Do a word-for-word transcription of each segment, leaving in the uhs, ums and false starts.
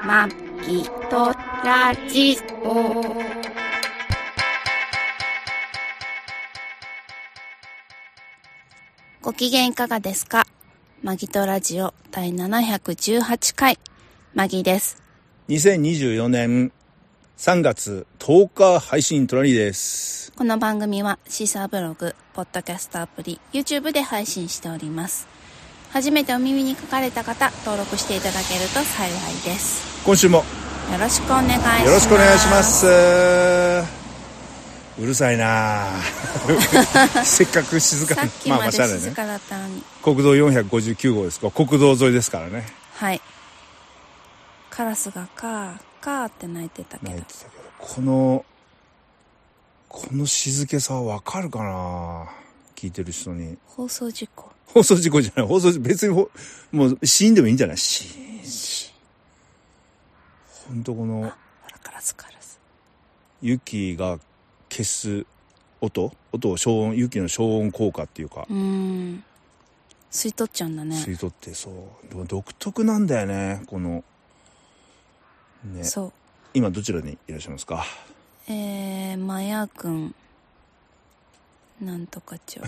まきとラジオ。ご機嫌いかがですか？マギとラジオ第ななひゃくじゅうはちかい、マギです。 にせんにじゅうよねんさんがつとおか配信トラニーです。 この番組はシーサーブログ、ポッドキャストアプリ、YouTube で配信しております。初めてお耳に書かれた方、登録していただけると幸いです。 今週もよろしくお願いします。 よろしくお願いします。うるさいなせっかく静かに、 さっきまで静かだったのに、 まあまあ、国道よんひゃくごじゅうきゅうごうですか。国道沿いですからね。 はい。カラスがカーカーって鳴いてたけど、 鳴いてたけど、このこの静けさはわかるかな、聞いてる人に。 放送事故放送事故じゃない、放送別にほもう死んでもいいんじゃない。死ほんとこのほらカラスカラス雪が消す音音を消音、雪の消音効果っていうか、 うーん吸い取っちゃうんだね。 吸い取って、そうでも独特なんだよね、このね。 そう今どちらにいらっしゃいますか？ えー、マヤ君なんとか町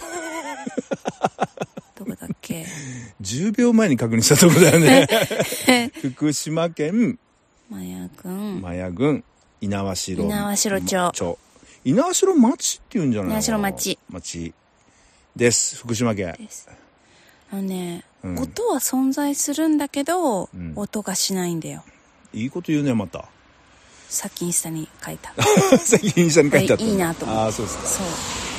どこだっけ？ じゅうびょうまえに確認したとこだよね福島県マヤ郡マヤ郡猪苗代猪苗代町町猪苗代町っていうんじゃないの？ 猪苗代町町です。福島県です。あのね、 うん、 音は存在するんだけど、 うん、 音がしないんだよ。 いいこと言うね、また。 さっきインスタに書いたさっきインスタに書いてあった。 いいなと思って。 ああ、そうですか。 そう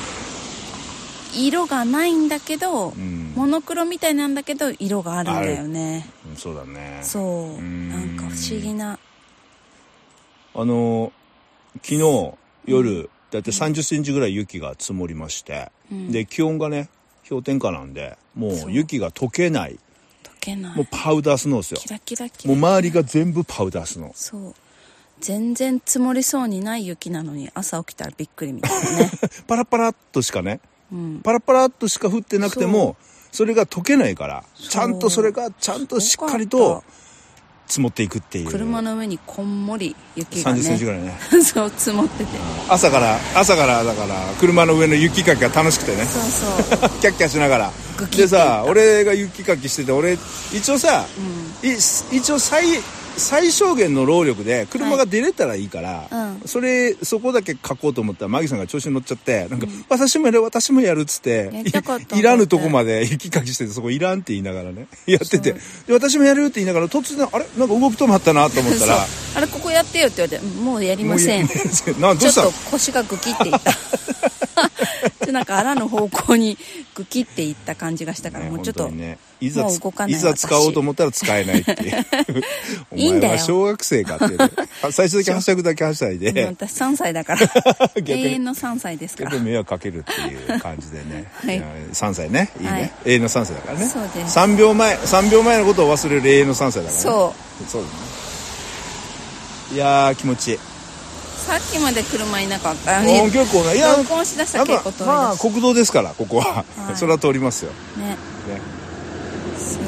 色がないんだけど、うん、モノクロみたいなんだけど色があるんだよね。 うん、そうだね。 そう、うん、なんか不思議な。 あの昨日夜、うん、だいたいさんじゅっセンチぐらい雪が積もりまして、うん、で気温がね氷点下なんで、もう雪が溶けない。 溶けない。 もうパウダースノーですよ。 キラキラキラ。 もう周りが全部パウダースノー。 そう。全然積もりそうにない雪なのに朝起きたらびっくりみたいなね。 パラパラっとしかね、 うん、 パラパラっとしか降ってなくても、それが溶けないから、ちゃんとそれがちゃんとしっかりと積もっていくっていう。 車の上にこんもり雪がね、 さんじゅっセンチぐらいねそう積もってて、 朝から朝からだから車の上の雪かきが楽しくてね。 そうそうキャッキャしながらでさ、俺が雪かきしてて、俺一応さ、うん、一応最最小限の労力で車が出れたらいいから、はい、うん、それそこだけ書こうと思ったらマギさんが調子に乗っちゃって、なんか、うん、私もやる私もやるっつって い, いらぬとこまで雪かきしてて、そこいらんって言いながらねやってて、で私もやるって言いながら突然あれなんか動き止まったなと思ったらあれここやってよって言われて、もうやりませんなどうしたちょっと腰がグキっていったでなんかあらぬ方向にグキっていった感じがしたから、ね、もうちょっと、ね、 いざもう動かない、いざ使おうと思ったら使えないっていういいんだよ、 お前は小学生かっていう、ね、最初だけはしゃぐだけはしゃいで私さんさいだから永遠のさんさいですから結構迷惑かけるっていう感じでね、はい、さんさいねいいね、はい、永遠のさんさいだからね。 そうです。 さんびょうまえさんびょうまえのことを忘れる永遠のさんさいだからね。 そうそうだね。いやー気持ちいい。 さっきまで車いなかったよね。 結構ね、いや録音しだしたら結構通りだし、 まあ国道ですからここは、はい、それは通りますよね。ねすご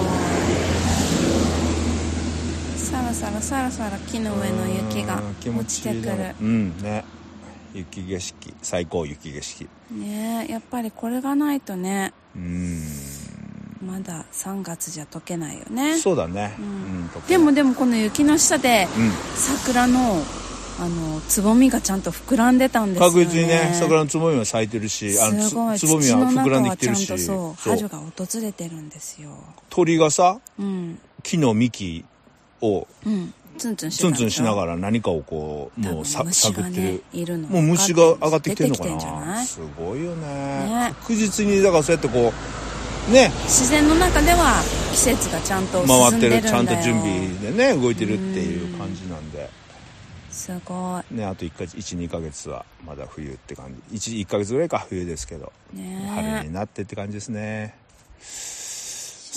い。さらさらさらさら木の上の雪が落ちてくる。 うんね。雪景色、最高雪景色。 ね、やっぱりこれがないとね。 うん。 まださんがつじゃ溶けないよね。 そうだね。 うんうん、でもでもこの雪の下で、うん、桜のあのつぼみがちゃんと膨らんでたんですよね。 確実にね、桜のつぼみは咲いてるし、あのすごいつぼみは膨らんできてるし、 土の中はちゃんとそう春が訪れてるんですよ。 鳥がさ、 うん、 木の幹を、 うん、ツンツンしてツンツンしながら何かをこうもうさ探ってる。 いるのもう虫が上がってきてるのかな。すごいよ ね, ね確実にだからそうやってこうね、 自然の中では季節がちゃんと進んでるんだよ。回ってる、 ちゃんと準備でね動いてるっていう感じなんで、 すごいね。あといち、にかげつはまだ冬って感じ。 1, いっかげつぐらいか冬ですけど、 ね、 春になってって感じですね。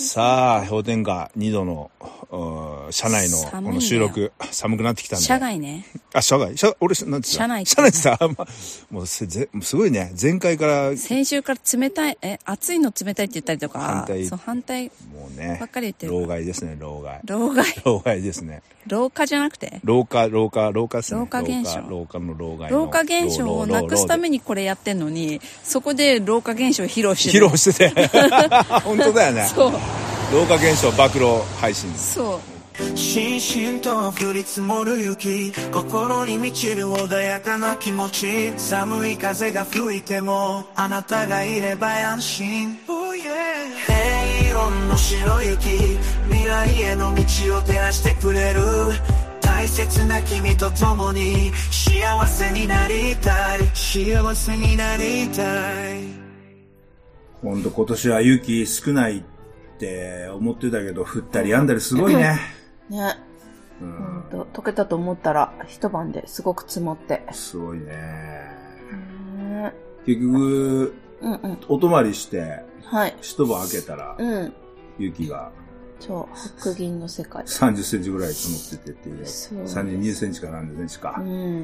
さあ、氷点下にどの、車内のこの収録、寒くなってきたんで。 車外ね。 あ、車外車、俺、なんて言った車内。 車内ってさ、ま、もうす、すごいね。前回から。 先週から冷たい、え、暑いの冷たいって言ったりとか。 反対。 そう、反対。 もうね。 ばっかり言ってる。 老害ですね、老害。 老害。 老害ですね。 老化じゃなくて老化、老化、老化ですね。 老化現象。 老化の老害の。老化現象をなくすためにこれやってんのに、そこで老化現象を披露してる。披露してて。本当だよね。 そう。 老化現象暴露配信。 そう。 しんしんと降り積もる雪、心に満ちる穏やかな気持ち、寒い風が吹いてもあなたがいれば安心、oh yeah、平色の白雪、未来への道を照らしてくれる、大切な君と共に幸せになりたい、幸せになりたい。 ほんと今年は雪少ないって思ってたけど、降ったり止んだりすごいね。 ね、うん、ほんと溶けたと思ったら一晩ですごく積もってすごいね。ね、結局、うんうん、お泊まりして、はい、一晩開けたら、うん、雪がそう白銀の世界さんじゅっセンチぐらい積もっててっていう、さんじゅうにセンチかさんじゅっセンチか、うん、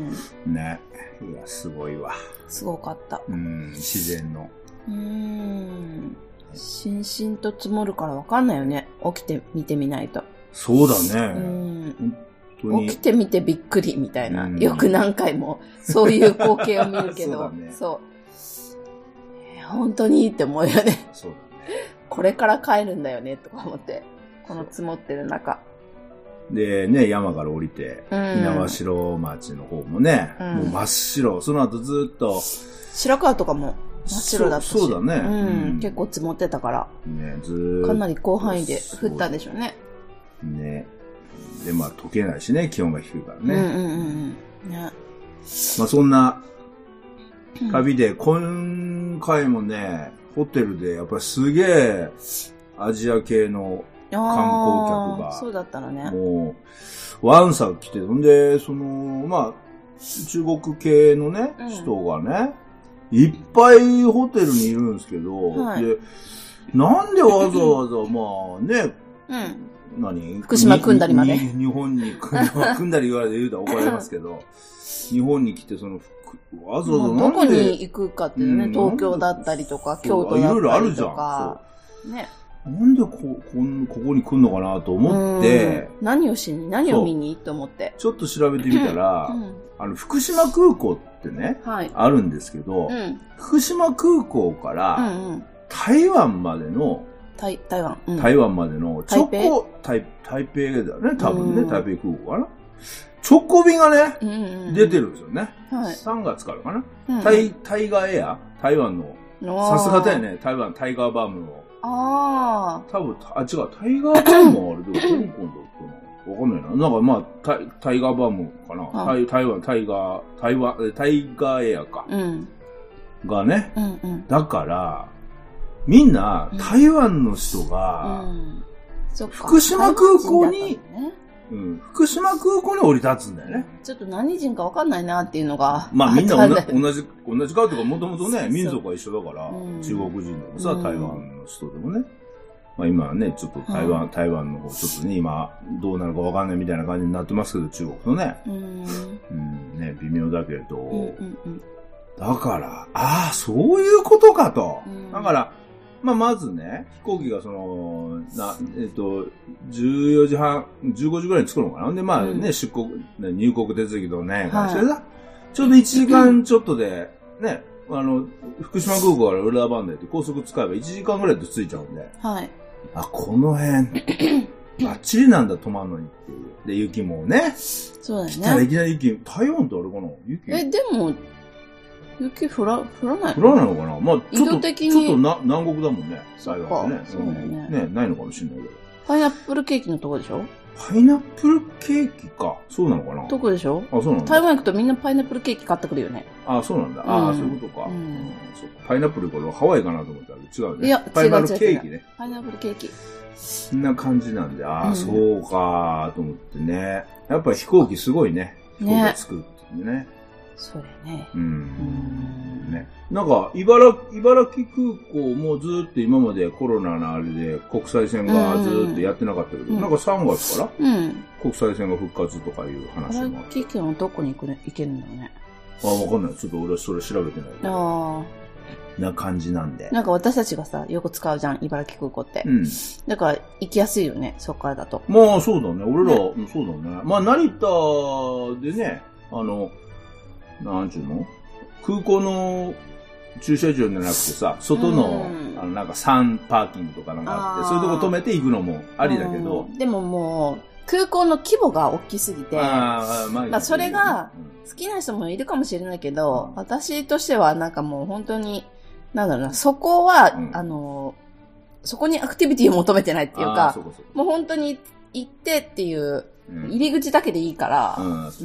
ね、いやすごいわ。 すごかった。 うん、自然の。 うーん、しんしんと積もるからわかんないよね。起きて見てみないと。 そうだね。うん、 本当に起きてみてびっくりみたいな、うん、よく何回もそういう光景を見るけど、そうだね、そう、えー、本当にって思うよね。 そうだね。 これから帰るんだよねとか思って、この積もってる中。 でね、山から降りて、うん、猪苗代町の方もね、うん、もう真っ白。その後ずっと白川とかも真っ白だったし。 そう、そうだね、 うんうん。結構積もってたから、ね、ずーっとかなり広範囲で降ったんでしょうね。 ね。で、まあ、溶けないしね、気温が低いからね。うんうんうん。ね。まあ、そんな旅で、今回もね、ホテルで、やっぱりすげえ、アジア系の観光客が。 そうだったらね。 もう、ワンサ来て、んで、その、まあ、中国系のね、うん、人がね、いっぱいホテルにいるんですけど、はい、で、なんでわざわざ、まあね、うん何福島組んだりまで。 日本に組んだり言われて言うと怒られますけど、日本に来てその、わざわざなんで、 どこに行くかっていうね、うん、東京だったりとか、京都だったりとか。いろいろあるじゃん。ね。 なんでこ、こ、ここに来んのかなと思って、 何をしに、何を見にと思って。 ちょっと調べてみたら、うん、あの、福島空港ってね、はい、あるんですけど、うん、福島空港から、うんうん、台湾までの、 台、台湾、うん、 台湾までの直行、台北、台北だよね、多分ね、台北空港かな。直行便がね、うんうんうん、出てるんですよね。はい、さんがつからかな。うんうん、タイ、タイガーエア台湾の、さすがだよね、台湾、タイガーバームの。ああ。多分、あ、違う、タイガーバームはあれで、香港だったな。わかんないな。なんかまあ、タイ、タイガーバームかな。タイ、台湾、タイガー、台湾、タイガーエアか。うん、がね、うんうん。だから、みんな、台湾の人が、うんうん、福島空港に、ね、うん、福島空港に降り立つんだよね。 ちょっと何人か分かんないなっていうのが。 まあみんな同じ、同じかというか、もともとね、民族は一緒だから、うん、中国人でもさ、台湾の人でもね。まあ今はね、ちょっと台湾、うん、台湾の方、ちょっとね、今、どうなるか分かんないみたいな感じになってますけど、中国のね。うん、うん、ね、微妙だけど、うんうんうん、だから、ああ、そういうことかと。うん、だから、まあ、まずね、飛行機がその、な、えっと、じゅうよじはん、じゅうごじぐらいに着くのかな。で、まあね、うん、出国、ね、入国手続きとね、はい、それだ。ちょうどいちじかんちょっとで、ね、あの、福島空港から浦和バンダイって高速使えばいちじかんぐらいで着いちゃうんで。はい。あ、この辺、バッチリなんだ、止まんのにっていう。で、雪もね。 そうだね。 来たらいきなり雪、台湾ってあれかな雪。 え、でも、雪降ら、降らない降らないのかなまあ、ちょっと、ちょっとな南国だもんね。台湾ね。 そうだよね。 ね、ないのかもしれないけど。 パイナップルケーキのとこでしょパイナップルケーキか。そうなのかなとこでしょあ、そうなんだ。 台湾行くとみんなパイナップルケーキ買ってくるよね。 あ、そうなんだ。ああ、そういうことか。パイナップルこれハワイかなと思ったら違うね。いや、パイナップルケーキね。 パイナップルケーキ。 そんな感じなんで、ああ、そうかと思ってね。やっぱ飛行機すごいね。飛行機作るってね。 そうだよね。うん。 ね。なんか、茨城、茨城空港もずっと今までコロナのあれで国際線がずっとやってなかったけど、うんうん、なんかさんがつから、うん、国際線が復活とかいう話もあって。 茨城県はどこに行くね、行けるんだろうね。 あ、わかんない。ちょっと俺はそれ調べてないけど。ああ。な感じなんで。 なんか私たちがさ、よく使うじゃん、茨城空港って。うん。だから行きやすいよね、そっからだと。 まあそうだね。俺ら、ね、そうだね。まあ成田でね、あの、なんちゅうの空港の駐車場じゃなくてさ、外の、あの、なんかサンパーキングとかなんかあって、そういうとこ止めて行くのもありだけど。 でももう、空港の規模が大きすぎて、あまあ、まあそれが好きな人もいるかもしれないけど、うん、私としてはなんかもう本当に、なんだろうな、そこは、うん、あの、そこにアクティビティを求めてないっていうか、そうかそうかもう本当に行ってっていう、入り口だけでいいから、うんうん、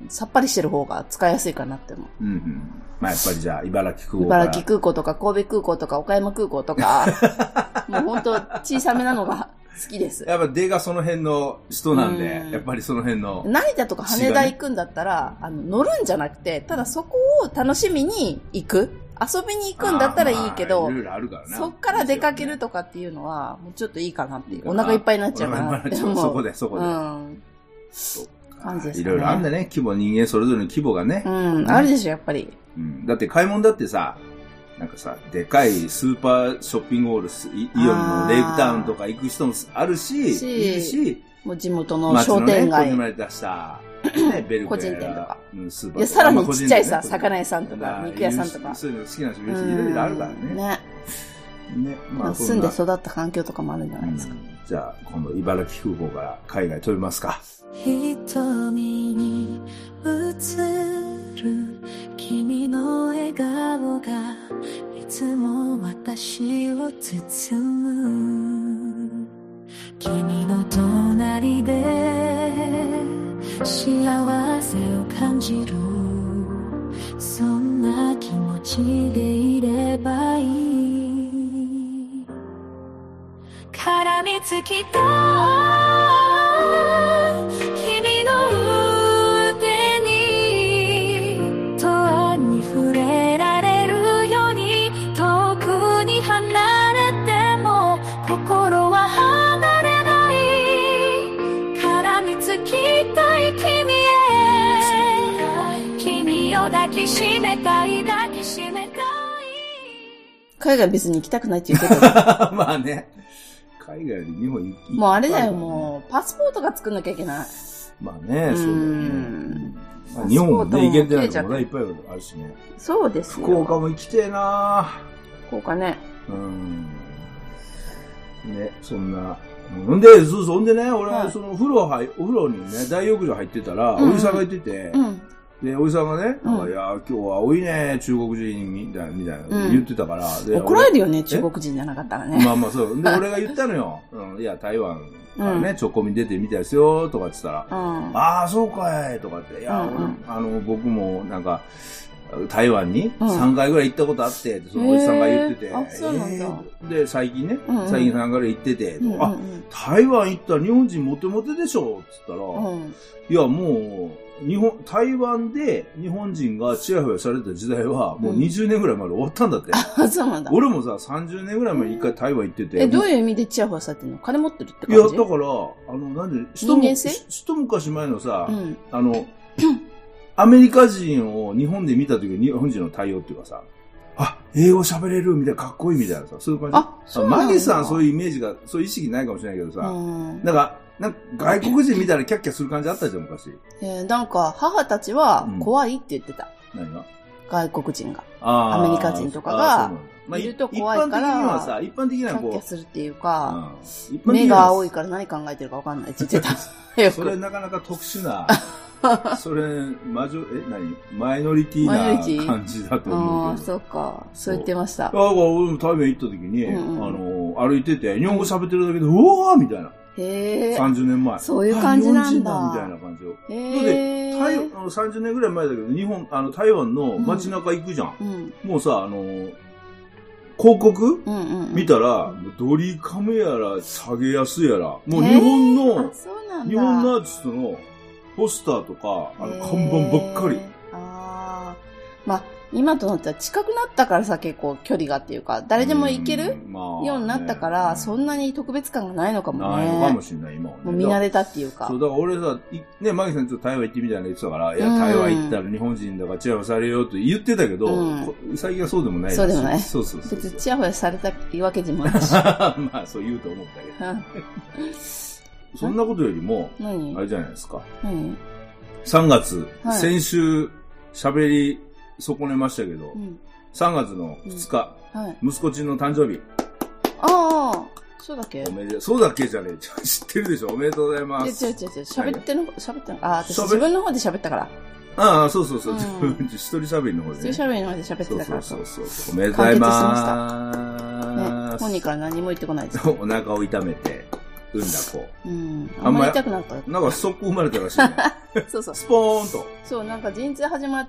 さっぱりしてる方が使いやすいかなって思う。うんうん、 まあやっぱりじゃあ茨城空港茨城空港とか神戸空港とか岡山空港とか、もう本当小さめなのが好きです。 やっぱ出がその辺の人なんで、うん、やっぱりその辺の、 成田とか羽田行くんだったら、あの乗るんじゃなくて、ただそこを楽しみに行く。遊びに行くんだったらいいけど、まあ、いろいろあるからね、そっから出かけるとかっていうのは、もうちょっといいかなっていう。お腹いっぱいになっちゃうかなって思う。 そこで、そこで。うん。そう感じですね。いろいろあんだね。規模、人間それぞれの規模がね。 うん、あるでしょ、やっぱり。 うん。だって買い物だってさ、なんかさ、でかいスーパーショッピングモール、イオンのレイクタウンとか行く人もあるし、いるし、 もう地元の商店街。 町のね、ここに出した、ね、ベル個人店とか。うん、スーパーとか。いや、さらにちっちゃいさ、魚屋さんとか、肉屋さんとか。 そういうの好きな人いるし、いろいろあるからね。ね。 ね。まあ、住んで育った環境とかもあるんじゃないですか。 じゃあ、今度、茨城空港から海外飛びますか。 瞳に映る君の笑顔がいつも私を包む君の隣で幸せを感じるそんな気持ちでいればいい絡みつきた君の腕に永遠に触れられるように遠くに離れても心は離れない絡みつきたい君へ君を抱きしめたい抱きしめたい海外別に行きたくないって言ってたまあね海外より日本行きもうあれだよ、もう、パスポートが作んなきゃいけない。 まあね、そうだよね。まあ、日本もね、行けてないところがいっぱいあるしね。 そうですよ。 福岡も行きてえな福岡ね。 うん。ね、そんな。ほんで、そうそう、ほんでね、俺はその、お風呂入、お風呂にね、大浴場入ってたら、おじさんがいてて、うんで、おじさんがね、うん、いや、今日は多いね、中国人みたいな、みたいな、言ってたから、 うん、で怒られるよね、中国人じゃなかったらね。 まあまあそう。で、俺が言ったのよ。うん、いや、台湾からね、うん、チョコミ出てみたいですよ、とかって言ったら、うん、ああ、そうかい、とかって、いや、うんうん、あの、僕も、なんか、台湾にさんかいぐらい行ったことあって、そのおじさんが言ってて、えー、あ、そうなんだ。えー、で、最近ね、うんうん、最近さんかいぐらい行ってて、うんうん、あ、台湾行ったら日本人モテモテでしょ、つったら、うん、いや、もう、日本、台湾で日本人がチヤホヤされた時代はもうにじゅうねんぐらい前で終わったんだって。 あ、そうなんだ。 俺もさ、さんじゅうねんぐらい前に一回台湾行ってて。 え、どういう意味でチヤホヤされてんの？金持ってるって感じ？いや、 だから、あの、なんで、人も、一昔前のさ、うん、あの、アメリカ人を日本で見た時に日本人の対応っていうかさ、あ、英語喋れるみたいな、かっこいいみたいなさ、そういう感じ。あ、そうなんだ。マギさんそういうイメージが、そういう意識ないかもしれないけどさ、なんか、なんか外国人見たらキャッキャする感じあったじゃん、昔。 えー、なんか、母たちは怖いって言ってた。うん、何が外国人が。あアメリカ人とかが、まあ、いると怖いから、一般的にはさ、一般的にはこう。キャッキャするっていうか、うん、目が青いから何考えてるか分かんないって言ってた。よくそれなかなか特殊な、それ、マジョ、え、何マイノリティな感じだと思うけど。 ああ、そうか。そう言ってました。 だから俺も台湾行った時に、うんうん、あの、歩いてて、日本語喋ってるだけで、うわーみたいな。 へさんじゅうねんまえ。 そういう感じなんだ。 日本人だみたいな感じを。へで、台あのさんじゅうねんぐらい前だけど、日本、あの、台湾の街中行くじゃん。うん、もうさ、あの、広告、うんうんうん、見たら、ドリカムやら、下げやすやら、もう日本の、日本のアーティストのポスターとか、あの、看板ばっかり。 ああ。まあ、 今となっては近くなったからさ、結構距離がっていうか、誰でも行けるようになったから、そんなに特別感がないのかもね。 ないのかもしれない、今はね。 もう見慣れたっていうか。 そう、だから俺さ、ね、マギさんちょっと台湾行ってみたいな言ってたから、いや、台湾行ったら日本人だからチヤホヤされようと言ってたけど、うん、最近はそうでもないらしい。 そうでもない。 そうそうそう。 別にチヤホヤされたわけでもないし。 まあ、そう言うと思ったけど。そんなことよりも、 何あれじゃないですか。 何さんがつ、 はい、 先週喋り損ねましたけど、うん、さんがつのふつか、 うんはい、 息子ちんの誕生日。 ああ、そうだっけおめでそうだっけじゃねえ。知ってるでしょおめでとうございます。 違う違う違う。喋っての、喋っての、ああ、私自分の方で喋ったから。 ああ、そうそうそう。うん、一人喋りの方で、ね。 一人喋りの方で喋ってたから。 そうそうそう。おめでとうございます。 ね、本人から何も言ってこないです。 お腹を痛めて。産んだ子。 うん。あんまり痛くなった。 なんか速攻生まれたらしいね。 そうそう。 スポーンと。 そう、なんか陣痛始まって、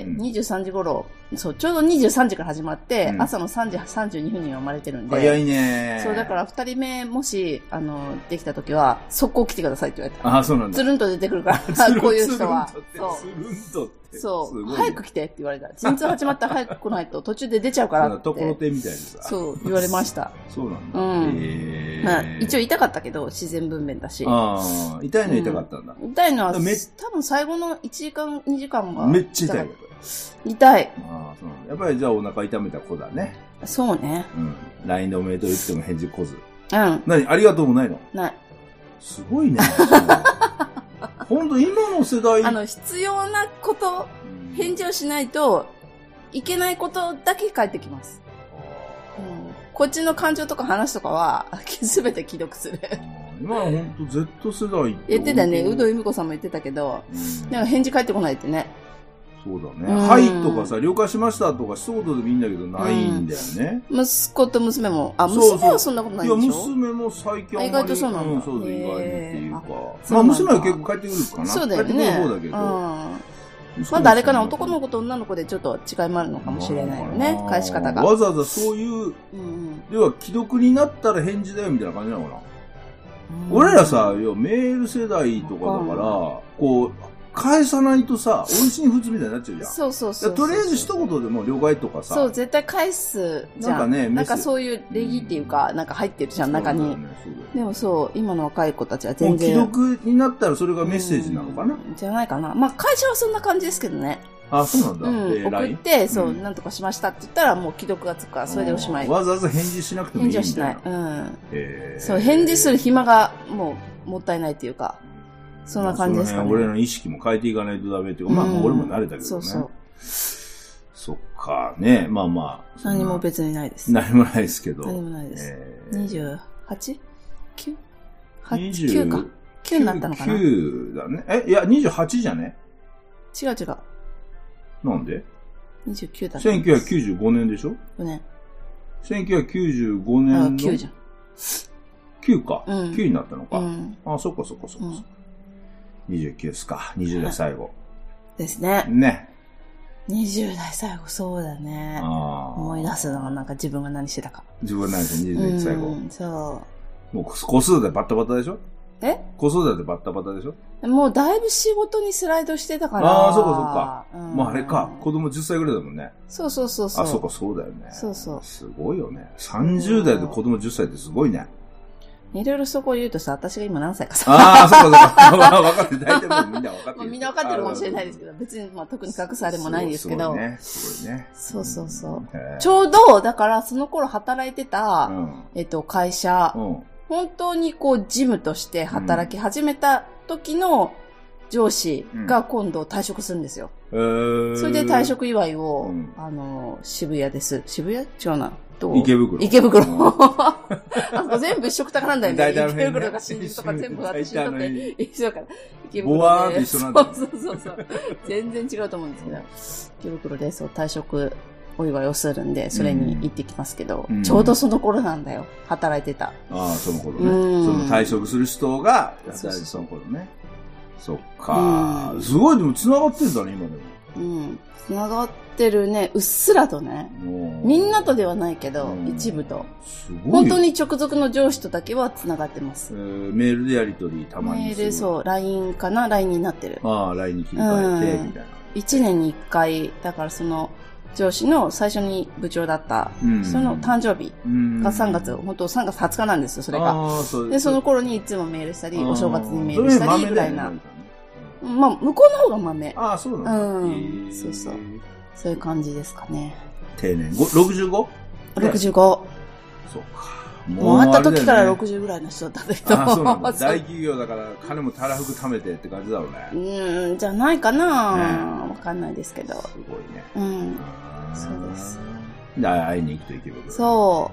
にじゅうさんじ頃、うん、そう、ちょうどにじゅうさんじから始まって、うん、朝のさんじさんじゅうにふんには生まれてるんで。 早いね。 そう、だから二人目、もし、あの、できた時は、速攻来てくださいって言われた。 ああ、そうなんだ。 つるんと出てくるから、こういう人は。 そう。つるんとって。 そう。早く来てって言われた。陣痛始まったら早く来ないと途中で出ちゃうからって。 ところてんみたいにさ。 そう、言われました。 そうなんだ。 うん。へまあ、一応痛かったけど、自然分娩だし。 ああ、痛いのは痛かったんだ。 うん、痛いのは、多分最後のいちじかん、にじかんが。 めっちゃ痛いよ。 痛い。 ああ、そうなんだ。やっぱりじゃあお腹痛めた子だね。 そうね。 うん。ライン でおめでとう言っても返事来ず。 うん。 何ありがとうもないのない。 すごいね。ほんと今の世代。 あの、必要なこと、返事をしないといけないことだけ返ってきます。うん、こっちの感情とか話とかはすべて既読する。 今はほんと Z 世代って言ってたね。有働由美子さんも言ってたけど、うん、なんか返事返ってこないってね。 そうだね。うん、はいとかさ、了解しましたとか一言でもいいんだけどないんだよね。 うん、息子と娘も、あ、娘はそんなことないんでしょ。 いや、娘も最近あんまり。 意外とそうなんだ。うん、 そうそう、意外にっていうか。まあ娘は結構帰ってくるかな。 そうだよね。 帰ってくる方だけど。 うんまあ誰かな、男の子と女の子でちょっと違いもあるのかもしれないよね、返し方が。 わざわざそういう、うん、要は既読になったら返事だよみたいな感じなのかな。うん、俺らさ、要はメール世代とかだから、こう、返さないとさ、音信不通みたいになっちゃうじゃん。 そうそうそう。 とりあえず一言でも了解とかさ。 そう、絶対返すじゃん。なんかね、なんかそういう礼儀っていうか、なんか入ってるじゃん、中に。でもそう、今の若い子たちは全然。 既読になったらそれがメッセージなのかな、 うん、じゃないかな。まあ会社はそんな感じですけどね。 あ、そうなんだ。 うん、えー、送って、そう、うん、なんとかしましたって言ったらもう既読がつくから、それでおしまい。 わざわざ返事しなくてもいいんだ。 返事はしない。うん。えー、そう、返事する暇がもうもったいないっていうか。そんな感じですかね。 ね俺の意識も変えていかないとダメっていうか、まあ、まあ俺も慣れたけどね。そうそう。そっか、ね。まあまあ。 何も別にないです。 何もないですけど。 何もないです。えー、にじゅうはち?きゅう? きゅうか。きゅうになったのかな ? きゅう だね。え、いや、にじゅうはちじゃね違う違う。 なんで ? にじゅうきゅうだね。 せんきゅうひゃくきゅうじゅうごねんでしょ ? ご 年。 せんきゅうひゃくきゅうじゅうごねんの。 あ、きゅうじゃん。 きゅうか。うん、きゅうになったのか。 うん、 あ、そっかそっかそっか。うんにじゅうきゅうですか。にじゅう代最後。 ですね。 ね。 にじゅう代最後、そうだね。思い出すのがなんか自分が何してたか。 自分が何してたにじゅう代最後。 うん、そう。 もう子育てバッタバタでしょえ子育てバッタバタでしょもうだいぶ仕事にスライドしてたから。 ああ、そうかそうか。うん、もうあれか。子供じゅっさいぐらいだもんね。 そうそうそうそう。 あ、そうかそうだよね。 そうそう。 すごいよね。さんじゅう代で子供じゅっさいってすごいね。 いろいろそこを言うとさ、私が今何歳かさ。 ああ、そうかそうか。分かってる。大体もうみんな分かってる。 みんな分かってるかもしれないですけど、別にまあ特に隠すあれもないんですけど。 そうね。すごいね。 そうそうそう。ちょうど、だからその頃働いてた、うん、えっと、会社、うん、本当にこう、事務として働き始めた時の上司が今度退職するんですよ。うん、それで退職祝いを、うん、あの、渋谷です。渋谷違うな。 池袋。 池袋。あそこ全部一緒くたかなんだよね。池袋とか新宿とか全部私にとって一緒だから。池袋で。 ボワーって一緒なんだ。 そうそうそう。全然違うと思うんですけど。池袋でそう退職お祝いをするんで、それに行ってきますけど、うん、ちょうどその頃なんだよ。働いてた。 ああ、その頃ね。その退職する人が、働いてその頃ね。そっか。すごい、でも繋がってんだね、今でも。 うん。繋がってるね、うっすらとね。みんなとではないけど、一部と。 すごい。 本当に直属の上司とだけは繋がってます。 えー、メールでやり取りたまにする。 メール、そう、ライン かな ?ライン になってる。 ああ、ライン に切り替えて、みたいな。 いちねんにいっかい、だからその、 上司の最初に部長だった人の誕生日がさんがつ、本当さんがつはつかなんですよ、それが。で、その頃にいつもメールしたり、お正月にメールしたり、ぐらいな。まあ、向こうの方が豆。 ああ、そうなんだ。 うん。そうそう。そういう感じですかね。 定年。ろくじゅうご? ろくじゅうご。 そうか。 もう会った時からろくじゅうぐらいの人だったけど。 ああ、そうなんだ。大企業だから金もたらふく貯めてって感じだろうね。 うん、じゃないかな、わかんないですけど。 すごいね。 うん。そうです。 で、会いに行くと池袋。 そう。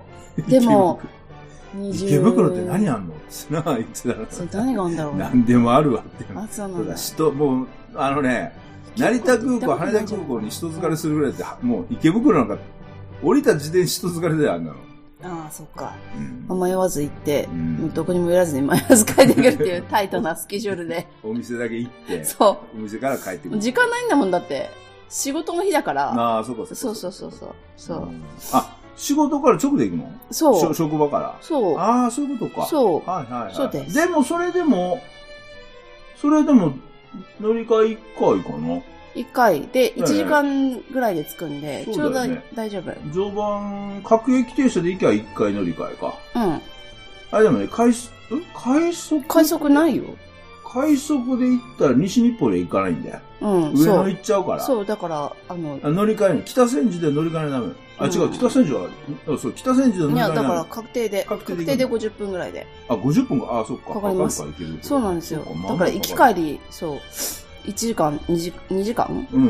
でも、 池袋って何あんのってな、言ってたら。 そう、何があんだろうね。 何でもあるわって。 あ、そうなんだ。 人、もう、あのね、成田空港、羽田空港に人疲れするぐらいって、もう池袋なんか、降りた時点人疲れだよ、あんなの。 ああ、そっか。うん、迷わず行って、うん、どこにも寄らずに迷わず帰ってくるっていうタイトなスケジュールで。 お店だけ行って、 そう。 お店から帰ってくる。 時間ないんだもんだって。仕事の日だから。 ああ、そうかそうそうそうそう。そう。うん、 あ、仕事から直で行くの？ そう。 職場から。 そう。 ああ、そういうことか。 そう。 はいはいはい。 そうです。 でもそれでも、それでも、乗り換えいっかいかな。 いっかいでいちじかんぐらいで着くんで、ね、ちょうど大丈夫。 常磐、各駅停車で行きゃいっかい乗り換えか。 うん。 あれでもね、快速、快速快速ないよ。 快速で行ったら西日暮里へ行かないんだよ。 うん。 上野行っちゃうから。 そう、だから、あの、 あ乗り換えに、北千住で乗り換えなめ。あ、うん、違う、北千住は、あ、そう、北千住で乗り換えなめ。いや、 だから確定で、確定で、確定でごじゅっぷんぐらいで。 あ、ごじゅっぷんか、あ、そっか。 かかります。そうなんですよ。だから行き帰り、そう。いちじかん、にじかん、うんうんうん、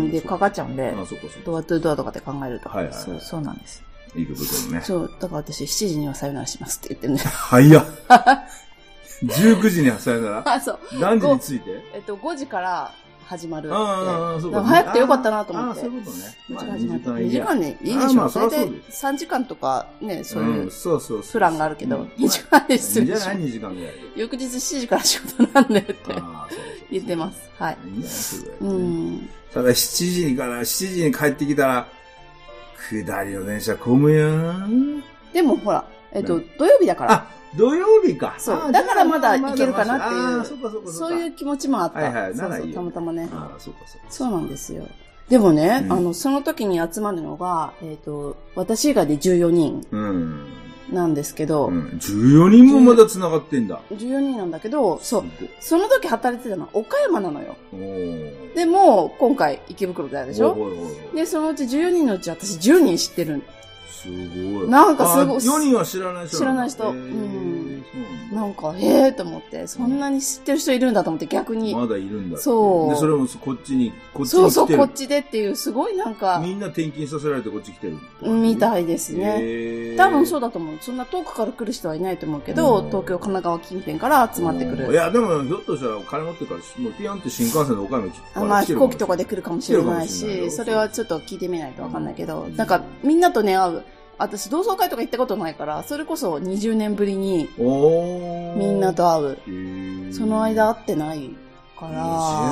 でかかっちゃうんで、あ、そっかそっか、ドアトゥドアとかで考えると、はいはいはい、そう、そうなんです。 いいことね。 そう、だから私しちじにはさよならしますって言ってるね。 早っ。じゅうくじにはさよならあ、そう。 何時に着いてえっと、ごじから始まる。 ああ、そうか。 早くてよかったなと思って。 ああ、そういうことね。 ごじから始まる。にじかんね、いいでしょ。大体さんじかんとかね、そういうプランがあるけど、にじかんで失礼しじゃないにじかんぐらい。 翌日しちじから仕事なんでって言ってます。はい。うん。 ただしちじからしちじに帰ってきたら、下りの電車混むやん。 でもほら、えっと、土曜日だから。 あ、土曜日か。 そう。だからまだ行けるかなっていう、そういう気持ちもあった。 はいはい。ならいい。 たまたまね。 ああ、そうかそうか。 そうなんですよ。でもね、あの、その時に集まるのが、えっと、私以外でじゅうよにん。うん。なんですけど、うん、 じゅうよにんもまだ繋がってんだ。 じゅうよにんなんだけど、そう。その時働いてたのは岡山なのよ。でも、今回池袋であるでしょ。で、そのうちじゅうよにんのうち私じゅうにん知ってる。 すごい。 なんかすごい。 よにんは知らない人知らない人。うん。なんか、へえーと思って、そんなに知ってる人いるんだと思って逆に。 まだいるんだ。 そう。 で、それもこっちに、こっちに来てる。 そうそう、こっちでっていう、すごいなんか。 みんな転勤させられてこっち来てる。 みたいですね。多分そうだと思う。そんな遠くから来る人はいないと思うけど、東京、神奈川近辺から集まってくる。 いや、でも、ひょっとしたら金持ってから、もうピヨンって新幹線で岡山来てる。 まあ、飛行機とかで来るかもしれないし、それはちょっと聞いてみないとわかんないけど、なんか、みんなとね、会う。私、同窓会とか行ったことないから、それこそにじゅうねんぶりに、みんなと会う。その間会ってないから。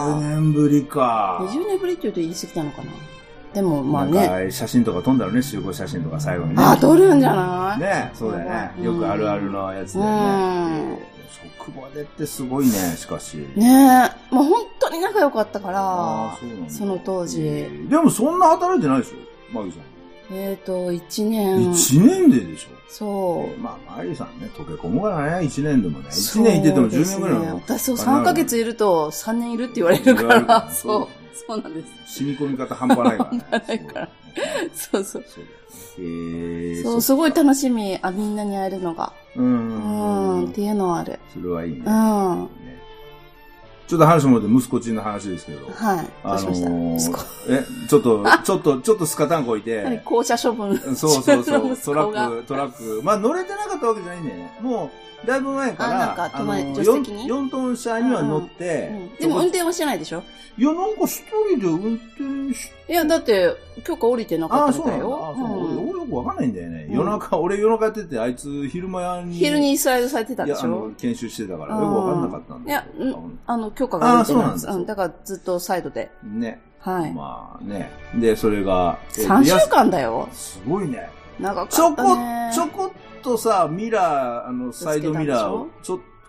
にじゅうねんぶりか。 にじゅうねんぶりって言うと言い過ぎたのかな。でも、まあね。 写真とか撮んだろうね、集合写真とか最後にね。 あ、撮るんじゃないね、そうだよね。よくあるあるのやつだよね。職場でってすごいね、しかし。 ねえ。もう本当に仲良かったから、その当時。 でもそんな働いてないでしょ、マギさん。 えっと、一年。 一年ででしょそう。 まあ、マリさんね、溶け込むからね、一年でもね。一年いててもじゅうねんぐらいの。 私、そう、さんかげついるとさんねんいるって言われるから、そう。そうなんです。 染み込み方半端ないから。 半端ないから。そうそう。そう、すごい楽しみ。あ、みんなに会えるのが。うん。うん、っていうのはある。 それはいいね。 うん。 ちょっと話もで息子ちんの話ですけど。 はい。どうしました、息子。 え、ちょっと、ちょっと、ちょっとスカタンコ置いて。 降車処分。 そうそうそう。トラック、トラック。まあ乗れてなかったわけじゃないんだよね。もう、だいぶ前から、あの、よんトン車には乗って、 でも運転はしてないでしょ？ いや、なんか一人で運転し、 いや、だって、許可降りてなかったんだよ。 あ、そうなんだ。俺よくわかんないんだよね。夜中、俺夜中やってて、あいつ昼間に。 昼にスライドされてたでしょ？いや、あの、 研修してたから、よくわかんなかったんだ。 いや、あの、許可が降りてないんです。うん、だからずっとサイドで。 ね。 はい。 まあね。で、それが。 さんしゅうかんだよ。 すごいね。 長かったね。 ちょこ、ちょこっとさ、ミラー、あの、サイドミラーを、ちょっと、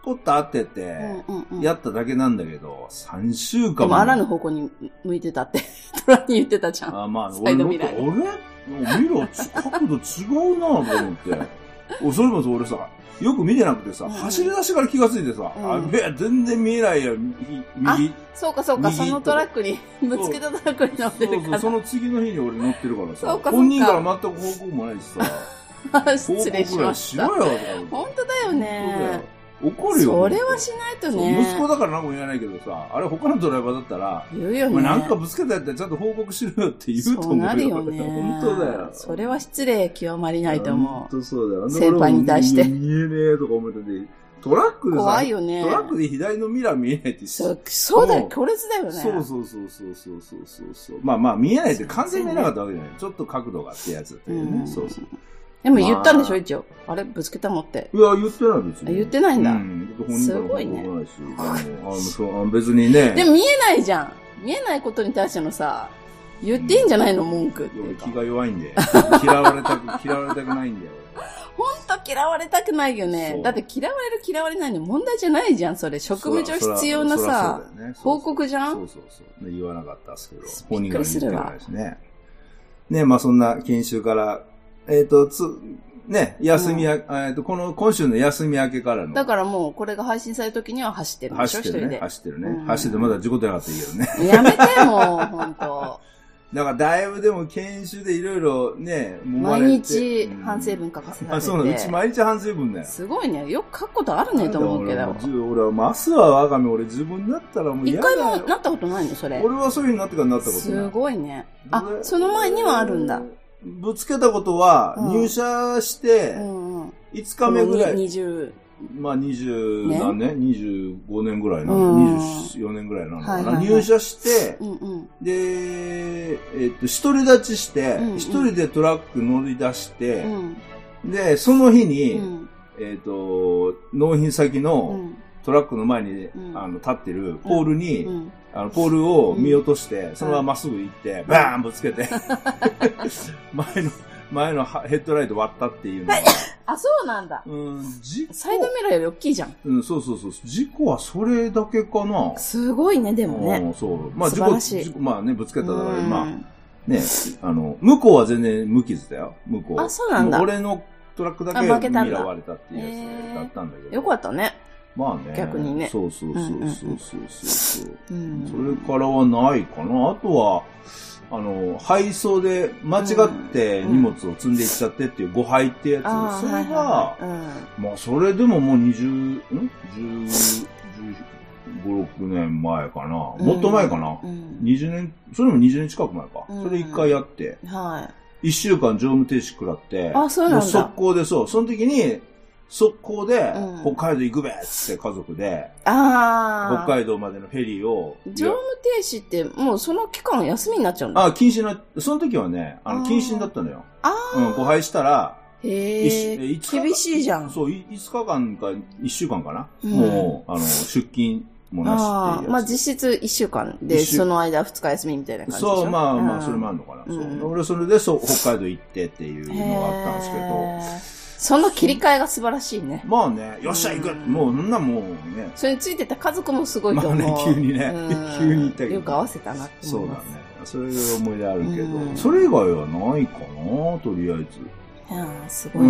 ポッと当てて、やっただけなんだけど、さんしゅうかんも。 でもあらぬ方向に向いてたって、トラに言ってたじゃん。 あ、まあ、俺乗って、俺見ろ、角度違うなと思って。それこそ俺さ、よく見てなくてさ、うん、走り出しから気がついてさ、うん、あべ全然見えないよ、右。 そうかそうか、そのトラックに、ぶつけたトラックに乗ってるから。 そうそう、その次の日に俺乗ってるからさ、そうかそうか本人から全く報告もないしさ、 失礼しました。 報告ぐらいしろよ。 本当だよね。 怒るよ。 それはしないとね。 息子だから何も言わないけどさ、あれ他のドライバーだったら、 言うよね。 なんかぶつけたやったらちゃんと報告しろよって言うと思うよ。 そうなるよね。 本当だよ。 それは失礼極まりないと思う。 本当そうだよ。 先輩に対して。 見えねえとか思ってて、トラックでさ、 怖いよね。 トラックで左のミラー見えないってそう、そうだよ、強烈だよね。 そうそうそうそうそうそうそう。まあまあ見えないって完全に見えなかったわけじゃない。ちょっと角度がってやつっていうね。そうそう。 でも言ったんでしょ、一応。あれぶつけたもって。 いや、言ってないですよ。 言ってないんだ。 うん。 すごいね。 別にね。 でも見えないじゃん。見えないことに対してのさ、言っていいんじゃないの、文句って。 気が弱いんで。嫌われたく、嫌われたくないんだよ。 ほんと嫌われたくないよね。だって嫌われる嫌われないの問題じゃないじゃん、それ。職務上必要なさ、報告じゃん。 そうそうそう。言わなかったですけど。本人が言ってないですね。ね、まあそんな研修から、えっと、つ、ね、休みや、うん、えっと、この、今週の休み明けからの。 だからもう、これが配信されるときには走ってるんでしょ、 一人で。走ってるね。走ってる。まだ事故ってなかったらいいけどね。やめて、もう、ほんと。 だから、だいぶでも研修でいろいろね、 毎日、反省文書かせられて、うん。あ、 そうなの。うち毎日反省文だよ。 すごいね。よく書くことあるねと思うけど。 俺は、マスは我が身、俺自分になったらもう嫌だよ。一回もなったことないのそれ。 俺はそういう風になってからなったことない。 すごいね。あ、その前にはあるんだ。 ぶつけたことは、入社して、いつかめぐらい。 にじゅう。まあ、二十何年 ?にじゅうごねんぐらいなの、にじゅうよねんぐらいなのかな。入社して、で、えっと、一人立ちして、一人でトラック乗り出して、で、その日に、えっと、納品先のトラックの前にあの立ってるポールに、あの、ポールを見落として、うん、そのまままっすぐ行って、うん、バーンぶつけて、前の、前のヘッドライト割ったっていうのが。 あ、そうなんだ。 うん、事故。 サイドミラーより大きいじゃん。 うん、そうそうそう。事故はそれだけかな。 すごいね、でもね。 うん、そう。まあ、事故、事故、まあね、ぶつけただから、まあ、ね、あの、向こうは全然無傷だよ。向こう。 あ、そうなんだ。 俺のトラックだけミラー割れたっていうやつだったんだけど。 よかったね。 まあね。 逆にね。 そうそうそうそうそうそう。うん、それからはないかな。あとは、あの、配送で間違って荷物を積んでいっちゃってっていう誤配ってやつ。うん、それが、まあそれでももうにじゅう、ん ?じゅう、じゅうご、ろくねんまえかな。もっと前かな。うん、にじゅうねん、それもにじゅうねん近く前か。うん、それ一回やって。はい。一週間乗務停止食らって。 あ、そうなんだ。 速攻でそう。その時に、速攻で、北海道行くべっつって家族で、あ北海道までのフェリーを。 乗務停止って、もうその期間休みになっちゃうの？ あ、禁止な、その時はね、あの、謹慎だったのよ。ああ。うん、誤配したら、 へえ。厳しいじゃん。 そう、いつかかんかいっしゅうかんかな。うん、もう、あの、出勤もなしっていうやつ。 まあ実質いっしゅうかんで、その間ふつか休みみたいな感じでしょ。 そう、まあまあ、それもあるのかな。うん、そう。俺それで、そう、北海道行ってっていうのがあったんですけど、 その切り替えが素晴らしいね。 まあね、よっしゃ行く、うん、もう、そんなもうね。 それについてた家族もすごいと思う。 まあね、急にね。急に行ったけど。 よく合わせたなって思います。 そうだね。それが思い出あるけど、うん、それ以外はないかな、とりあえず。 いやー、すごいね。うん、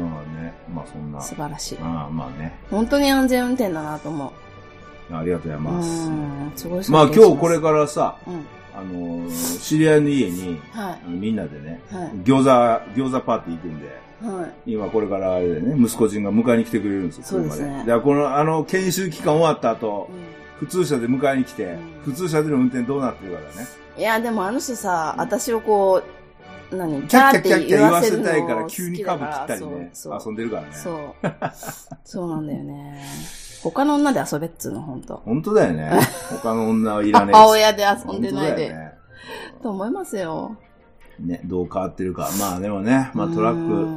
ね。まあそんな。 素晴らしい。 ああ、まあね。 本当に安全運転だなと思う。 ありがとうございます。 うん、すごい。 まあ今日これからさ、うんあのー、知り合いの家に、はい、みんなでね、はい、餃子、餃子パーティー行くんで、はい、今これからあれでね、息子人が迎えに来てくれるんですよ、 そうですね。 だからこの、あの、研修期間終わった後、うん、普通車で迎えに来て、うん、普通車での運転どうなってるからね。 いや、でもあの人さ、うん、私をこう、何キャッキャッキャッキャ言わせたいから急にカブ切ったりね、遊んでるからね。 そう。そうなんだよね。他の女で遊べっつうの、ほんと。 ほんとだよね。他の女はいらねえ。 母親で遊んでないで。ね、と思いますよ。 ね、どう変わってるか。まあでもね、まあトラック、うん、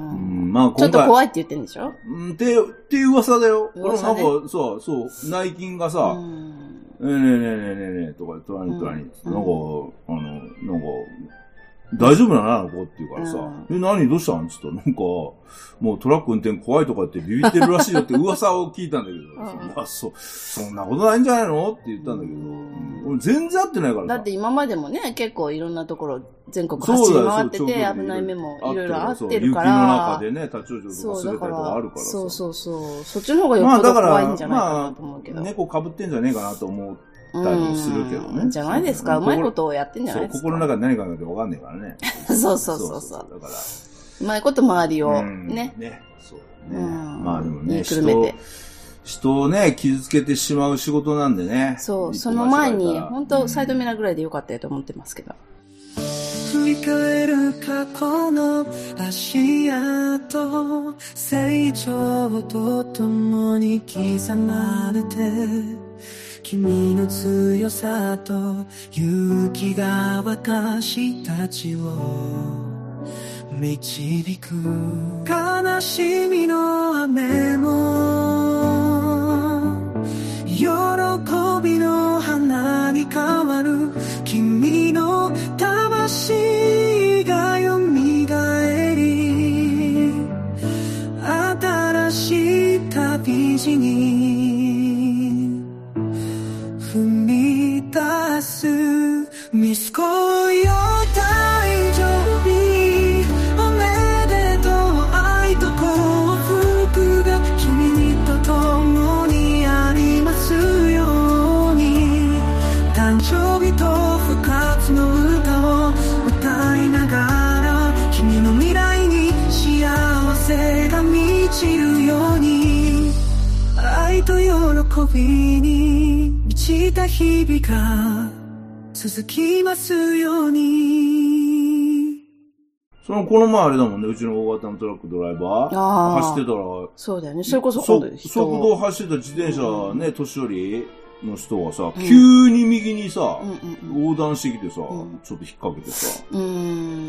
まあ今回。ちょっと怖いって言ってんでしょうん、って、っていう噂だよ。俺もなんか、そう、そう、内勤がさ、ねえねえねえねえねえとか、トラにトラに、なんか、あの、なんか、 大丈夫なのあの子って言うからさ、うん、え、何どうしたんつったら、なんか、もうトラック運転怖いとか言ってビビってるらしいよって噂を聞いたんだけど、うん、あ、そ、そんなことないんじゃないのって言ったんだけど、うん、全然会ってないからだって今までもね、結構いろんなところ、全国走り回ってて、危ない目もいろいろあってるから。 雪の中でね、立ち往生とかすることがあるからさ。 そうそうそう。そっちの方がよっぽど怖いんじゃないかなと思うけど。 まあ、猫被ってんじゃねえかなと思う。たりもするけどね。 じゃないですか。うまいことをやってんじゃないですか。 そう、心の中で何考えてわかんないからね。 そうそうそうそう。そうだから、うまいこと周りをね。 ね。そうね。まあでもね、人を、人をね、傷つけてしまう仕事なんでね。 そう、その前に、本当サイドミラーぐらいでよかったよと思ってますけど。 振り返る過去の足跡、成長とともに刻まれて、君の強さと勇気が私たちを導く。悲しみの雨も喜びの花に変わる。君の魂が蘇り、新しい旅路に踏み出す。ミスコよ大丈夫、おめでとう、愛と幸福が君と共にありますように。誕生日と復活の歌を歌いながら、君の未来に幸せが満ちるように。愛と喜びに満ちた日々が続きますように。 その、この前あれだもんね、うちの大型のトラックドライバー。ああ。走ってたら。 そうだよね。それこそそうだよ。 速度走ってた自転車ね、年寄りの人がさ、うん、急に右にさ、うんうんうん、横断してきてさ、うん、ちょっと引っ掛けてさ、うん、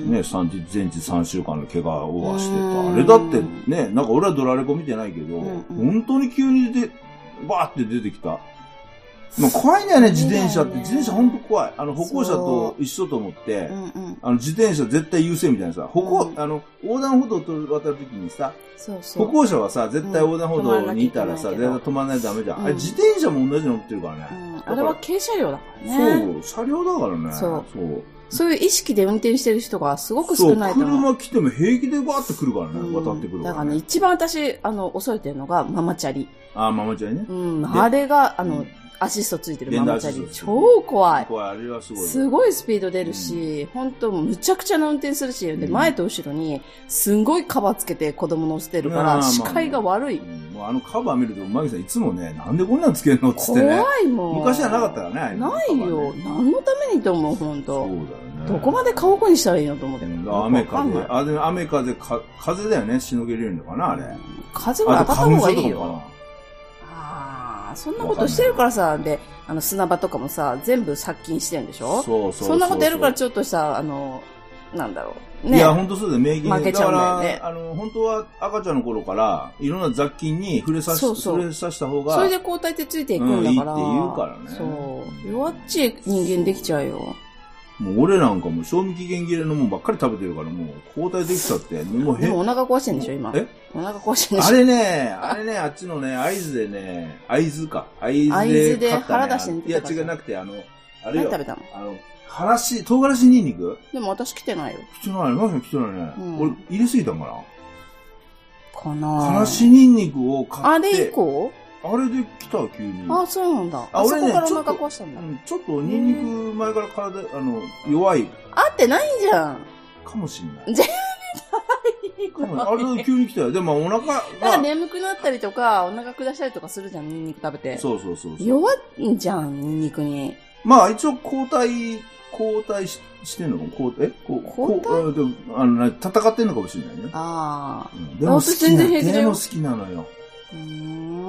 ね、さんじ、全治さんしゅうかんの怪我を負わしてた。あれだってね、なんか俺はドラレコ見てないけど、うんうん、本当に急にで、バーって出てきた。まあ、怖いんだよね、自転車って。自転車ほんと怖い。あの、歩行者と一緒と思って、うんうん、あの、自転車絶対優先みたいなさ、歩行、うん、あの、横断歩道を渡るときにさ、そうそう歩行者はさ、絶対横断歩道にいたらさ、絶対止まらないとダメじゃん。うん、あれ、自転車も同じの乗ってるからね。 うん、あれは軽車両だからね。そう、車両だからね。 そう。そう。そういう意識で運転してる人がすごく少ないと思う。 そう、車来ても平気でバーって来るからね、うん、渡ってくるから、ね。 だからね、一番私、あの、恐れてるのがママチャリ。 あ、ママチャリね。 うん、あれが、あの、うんアシストついてるママチャリ。超怖い。 怖い、あれはすごい。 すごいスピード出るし、ほんとむちゃくちゃな運転するし、で、前と後ろにすんごいカバーつけて子供乗せてるから、視界が悪い。 もうあのカバー見ると、マギさんいつもね、なんでこんなのつけるのっつってね。 怖いもん。 昔はなかったからね。 ないよ。何のためにと思う、ほんと。 そうだよね。 どこまで顔こにしたらいいのと思って。 雨風。あ、でも雨風、か風だよね、しのげれるのかな、あれ。 風は当たった方がいいよ。ああ、そんなことしてるからさ、で、あの砂場とかもさ、全部殺菌してるんでしょ？そうそうそう。そんなことやるからちょっとした、あの、なんだろう。 ね。いや、ほんとそうだよ、名言負けちゃうんだよね。 あの、本当は赤ちゃんの頃から、いろんな雑菌に触れさし、そうそう触れさせた方が。 それで抗体ってついていくんだから。 うん、いいって言うからね。 そう。弱っちい人間できちゃうよ。 もう俺なんかも賞味期限切れのもんばっかり食べてるからもう抗体できちゃって。もうでもお腹壊してんでしょ今。えお腹壊してんでしょあれね、あれね、あっちのね、合図でね、合図か。合図で、ね。合図で腹出してんいや違うなくて、あの、あれよ。 何食べたのあの、からし、唐辛子ニンニクでも私来てないよ。 来てない。マジで来てないね。うん、俺入れすぎたんかなかなからしニンニクを買って。 あれ以降あれで来た急に。 あ、そうなんだ。あ、俺ね、そこからお腹壊したんだ。 うん、ちょっとニンニク前から体、あの、弱い。 合ってないじゃん。 かもしんない。 全然ない。あれで急に来たよ。でもお腹が。 だから眠くなったりとか、お腹下したりとかするじゃん、ニンニク食べて。 そうそうそうそう。 弱いじゃん、ニンニクに。 まあ一応抗体、抗体ししてんのか抗えこう、抗体あの、戦ってんのかもしれないね。ああ。うん、でも好きな、でも好きなのよ。うん。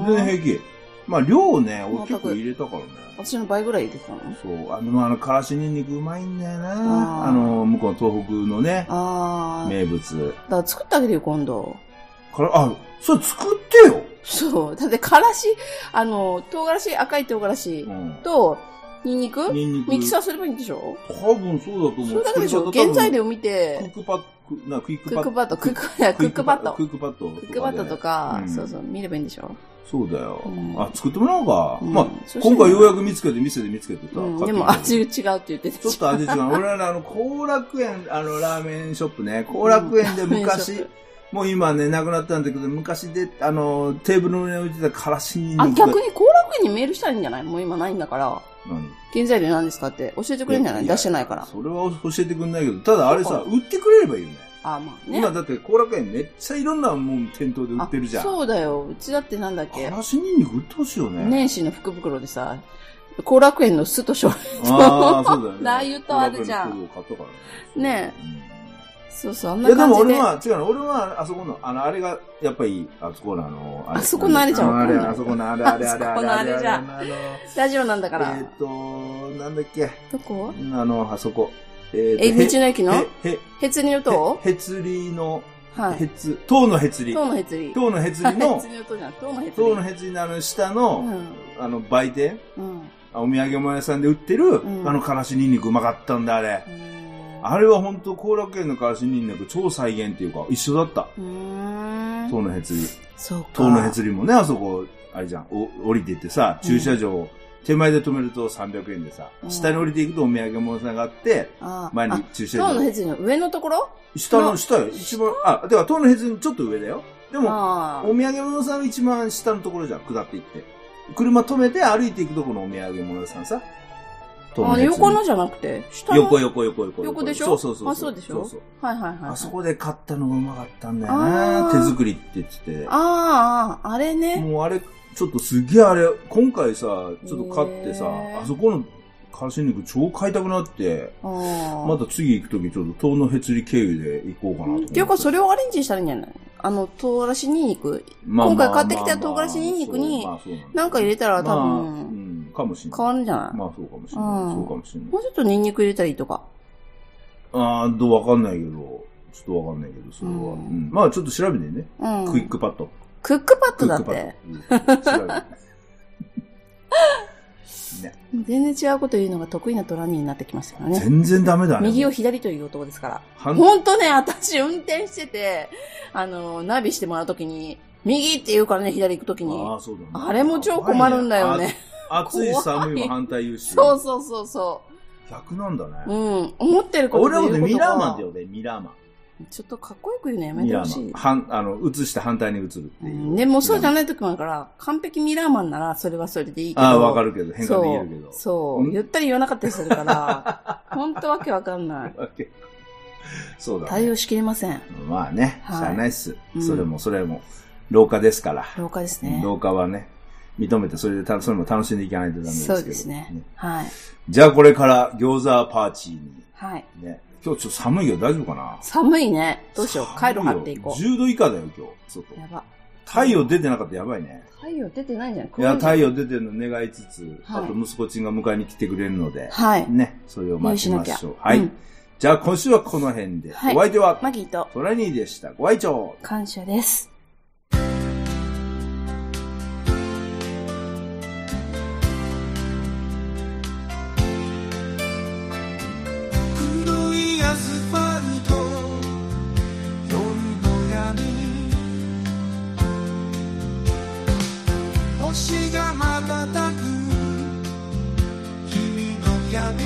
全然平気。まあ量ね、俺結構入れたからね。 私の倍ぐらい入れたのそう。あの、あの、からしニンニクうまいんだよな。あ, あの、向こうの東北のね。あ名物。 だから作ってあげるよ、今度。 から、あ、それ作ってよ。 そう。だって、からし、あの、唐辛子、赤い唐辛子と、 ニンニクニンニク。 ミキサーすればいいんでしょ？ 多分そうだと思う。 それだけでしょ？原材料見て。 クックパッド、な、クイックパッド。 クックパッド、クック、いや、クックパッド。 クックパッド。 クックパッドとか、うん、そうそう、見ればいいんでしょ？ そうだよ。うん、あ、作ってもらおうか。うん、まあ、今回ようやく見つけて、店で見つけてた。うん、 でも味違うって言ってた。 ちょっと味違う。俺らあの、後楽園、あの、ラーメンショップね。後楽園で昔、もう今ね、なくなったんだけど、昔で、あの、テーブルの上に置いてたからしにんにく。 あ、逆に後楽園にメールしたらいいんじゃない？もう今ないんだから。何？原材料何ですかって教えてくれるんじゃない？出してないから。 それは教えてくれないけど、ただあれさ、売ってくれればいいよね。 あ、まあね。 今だって後楽園めっちゃいろんなもん店頭で売ってるじゃん。 そうだよ。うちだってなんだっけ。 からしにんにく売ってほしいよね。 年始の福袋でさ、後楽園の酢と醤油と。ああ、そうだよね。 ラー油とあるじゃん。ねえ。そうそう、あんな感じで。いやでも俺は、違うの、俺はあそこの、あの、あれが、やっぱり、あそこのあの、 あそこのあれじゃん。 あれ、あそこのあれ、あれ、あれ、 あれ、あれじゃん。ラジオなんだから。 えっと、なんだっけ。 どこ？ あの、あそこ。 えー、道の駅のへ、へ、へつりの塔？ へつりの、 はい。 へつ、塔のへつり。 塔のへつり。 塔のへつりの、 へつりの塔じゃん。塔のへつり。 塔のへつりのあの下の、あの、売店。うん。お土産物屋さんで売ってる、あの、からしにんにくうまかったんだ、あれ。あれは本当後楽園のからしにんにく超再現っていうか、一緒だった。うーん。塔のへつり。 そうか。 塔のへつりもね、あそこ、あれじゃん、お降りていってさ、駐車場、うん手前で止めるとさんびゃくえんでさ、うん、下に降りていくとお土産物屋さんがあって、前に駐車場。 塔のへつりの上のところ？ 下の、下よ。一番、あ、だから塔のへつりのちょっと上だよ。でも、お土産物屋さんの一番下のところじゃん、下っていって。車止めて歩いていくとこのお土産物屋さんさ。 あ、横のじゃなくて下の横横横横。 横でしょ？ そうそうそう。 あ、そうでしょ？そうそう。はいはいはい。 あそこで買ったのがうまかったんだよな。手作りって言ってて。 ああ、あれね。 もうあれ、ちょっとすげえあれ、今回さ、ちょっと買ってさ、あそこのからしにんにく超買いたくなって、また次行くときちょっと塔のへつり経由で行こうかなと思って。 っていうかそれをアレンジしたらいいんじゃない？あの、唐辛子にんにく。今回買ってきた唐辛子にんにくに、なんか入れたら多分、 かもしれない。 変わるんじゃない？ まあそうかもしれない。そうかもしれない。 もうちょっとニンニク入れたらいいとか。 ああ、どうわかんないけど、ちょっとわかんないけど、それは。うん、まあちょっと調べてね。うん、クイックパッド。 クックパッドだって。うん、調べて。ね、全然違うこと言うのが得意なトラニーになってきましたからね。 全然ダメだね。 右を左という男ですから。ほんとね、私運転してて、あの、ナビしてもらうときに、右って言うからね、左行くときに。ああ、そうだね。あれも超困るんだよね。 暑い寒いも反対言うし。 そうそうそうそう。 逆なんだね。 うん。思ってること俺はね、ミラーマンだよね、ミラーマン。 ちょっとかっこよく言うのやめてほしい。 はん、あの、映して反対に映るっていう。うん、 でもそうじゃない時もあるから、完璧ミラーマンならそれはそれでいいけど。 ああ、わかるけど、変化できるけど。 そう。そう。言ったり言わなかったりするから、ほんとわけわかんない。 そうだね。 対応しきれません。 まあね、しゃあないっす。それも、それも、老化ですから。 老化ですね。 老化はね、認めて、それで、それも楽しんでいかないとダメですけど。 そうですね。はい。 じゃあこれから餃子パーチーに。 はい。 ね。今日ちょっと寒いけど大丈夫かな？ 寒いね。どうしよう。カイロ貼っていこう。 じゅうど以下だよ、今日。外。 やば。 太陽出てなかったらやばいね。 太陽出てないんじゃない？ いや、太陽出てるの願いつつ、あと息子ちんが迎えに来てくれるので。 はい。 ね。それを待ちましょう。はい。じゃあ今週はこの辺で。お相手は、 マギーとトラニーでした。ご愛聴感謝です。 星が瞬く君の闇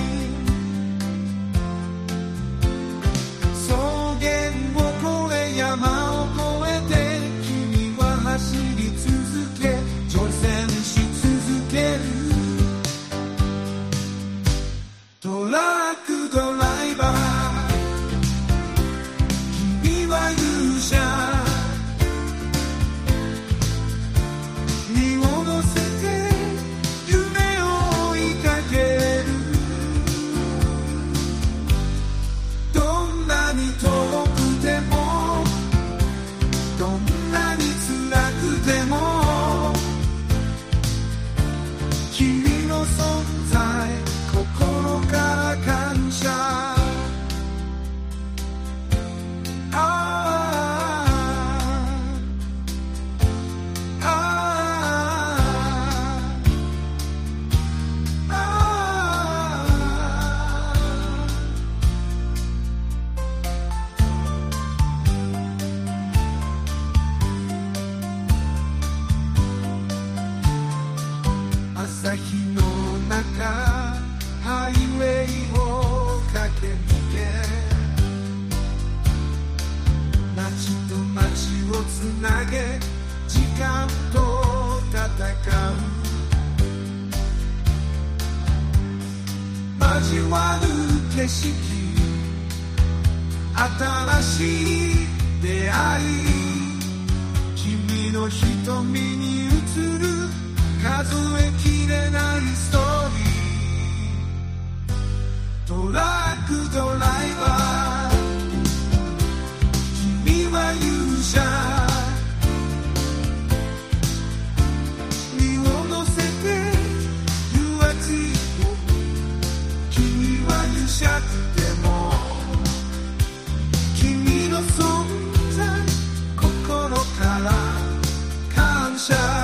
草原を越え山を越えて君は走り続け挑戦し続けるトラックドライバー君は勇者ああ味わう景色、新しい出会い、君の瞳に映る数えきれないストーリー。トラックドライバー、君は勇者、身を乗せて行く街を、君は勇者でも君の存在心から感謝。